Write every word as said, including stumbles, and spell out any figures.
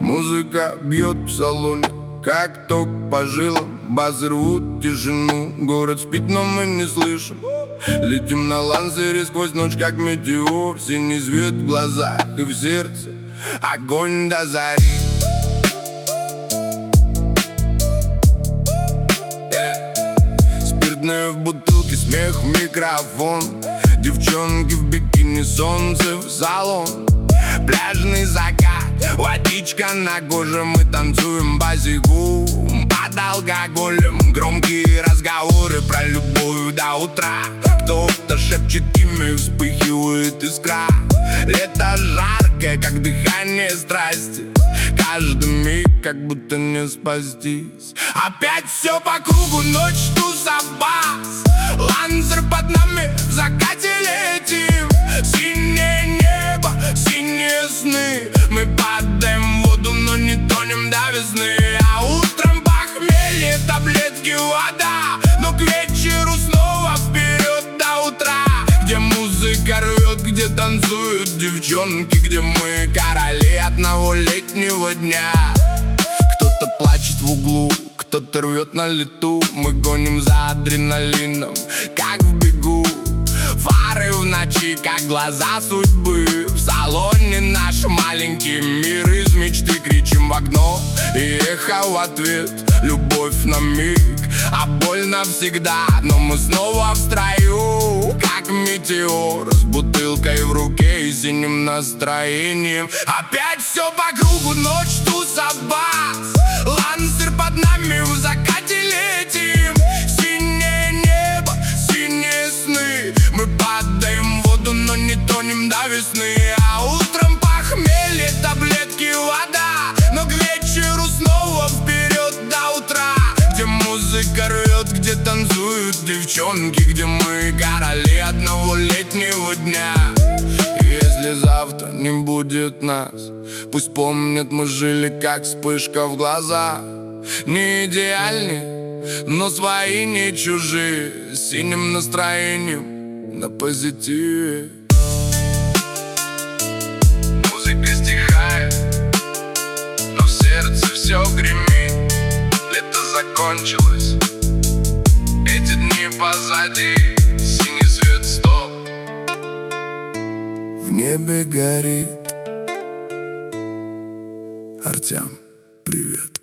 Музыка бьет в салоне, как ток по жилам. Базы рвут тишину, город спит, но мы не слышим. Летим на лансере сквозь ночь, как метеор. Синий свет в глазах и в сердце, огонь до зари. Спиртное в бутылке, смех в микрофон. Девчонки в бикини, солнце в салон. Пляжный закат, водичка на коже. Мы танцуем босиком под алкоголем. Громкие разговоры про любовь до утра. Кто-то шепчет имя, вспыхивает искра. Лето жаркое, как дыхание страсти. Каждый миг, как будто не спастись. Опять все по кругу, ночь, тусовбас. Лансер под нами, в закате летим. Синее небо, синие сны. Мы падаем в воду, но не тонем до весны. А утром похмелье, таблетки, вода. Но к вечеру снова вперед до утра. Где музыка рвет, где танцуют девчонки. Где мы короли одного летнего дня. Кто-то плачет в углу, кто-то рвет на лету. Мы гоним за адреналином, как в бегу. Фары в ночи, как глаза судьбы. В салоне наш маленький мир из мечты. Кричим в окно и эхо в ответ. Любовь на миг, а боль навсегда. Но мы снова в строю, как метеор. С бутылкой в руке и синим настроением. Опять все по кругу, ночь, тусовбас. Лансер под нами, в закате летим. Синее небо, синие сны. Мы падаем в воду, но не тонем до весны. А утром похмелье, таблетки, вода. Но к вечеру снова вперед до утра. Где музыка рвет, где танцуют девчонки. Где мы короли одного летнего дня. Если завтра не будет нас, пусть помнят, мы жили как вспышка в глаза. Не идеальны, но свои, не чужие. С синим настроением на позитиве. Музыка стихает, но в сердце все гремит. Лето закончилось, эти дни позади. Синий свет, стоп, в небе горит. Артем, привет.